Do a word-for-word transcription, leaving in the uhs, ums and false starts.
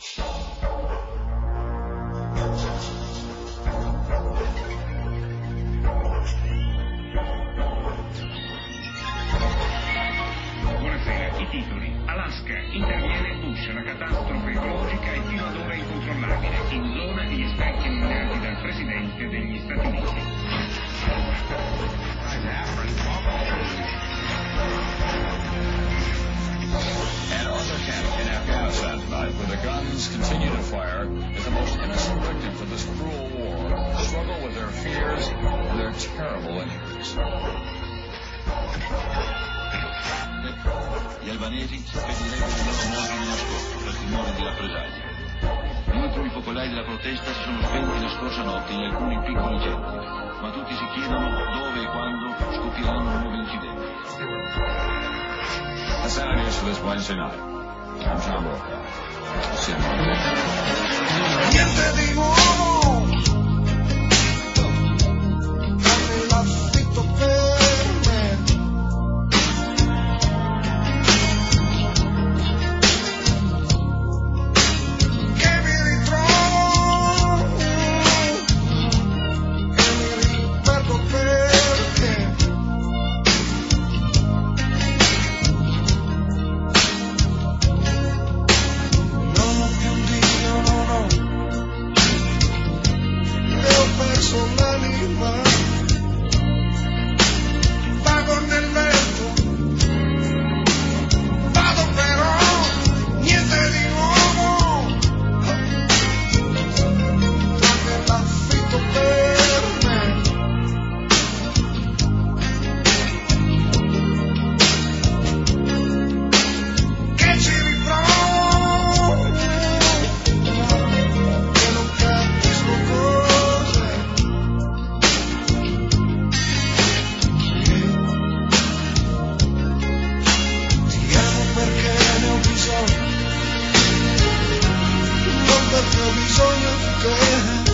Buonasera, i titoli. Alaska, interviene Bush, la catastrofe ecologica è fino ad ora incontrollabile. In zona gli specchi nominati dal Presidente degli Stati Uniti. An auto camp in Afghanistan tonight, where the guns continue to fire, as the most innocent victims of this cruel war struggle with their fears and their terrible injuries. Gli albanesi spedirebbero i loro morti di nascosto per timore di rappresaglie. Gli ultimi focolai della protesta si sono spenti la scorsa notte in alcuni piccoli centri, ma tutti si chiedono dove e quando scoppieranno nuovi incidenti. That's the news for this Wednesday night. I'm John Brokaw. I'll see you Monday. Niente di nuovo, dammi l'affitto per me. Che mi ritrovo e mi riperdo perché. Non ho più un Dio, no, no, e ho perso l'anima, vago nel vento, vado però, niente di nuovo, tranne l'affitto per me. Che ci riprovo e non capisco cos'è. Ti amo perché ne ho bisogno, non perché ho bisogno di te.